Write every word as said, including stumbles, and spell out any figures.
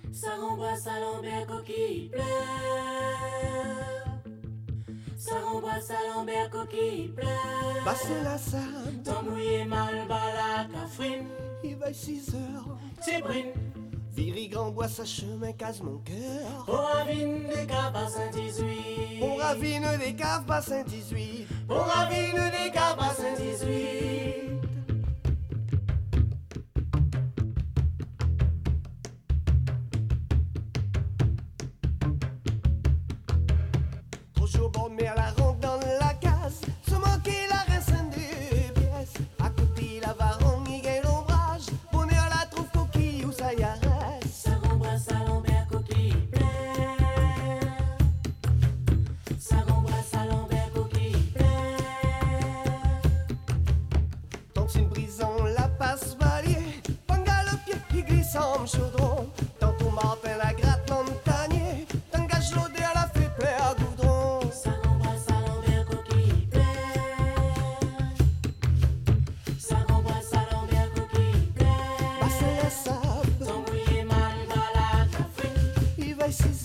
Ça remboisse à Lambert coquille pleure. Ça remboisse à Lambert coquille pleure. Passez la sable, T'en mouillé mal bas la cafrine. il va six heures. C'est brune. Viri grand bois sa chemin casse mon cœur. Pour ravine des caves à Saint-Dix-Huit. On ravine des caves pas Saint-Dix-Huit. Pour ravine des caves à Saint-Dix-Huit. Trop chaud bon mais à la ronde dans la case. Se manquer la racine de pièce. À côté la varonne il gagne l'ombrage. Bonheur la trouve coquille où ça y arrête. Ça remboisse à Lambert coquille pleure. Ça remboisse à Lambert coquille pleure. Tantine brisant la passe valier. Panga le pied qui glisse en chaudron. Tantôt Martin la gratte montagne. T'engage l'odeur la fait plaire goudron. Ça remboisse à Lambert coquille pleure. Ça remboisse à Lambert coquille pleure. Passez la sable, T'en mouillé mal bas la cafrine. il va six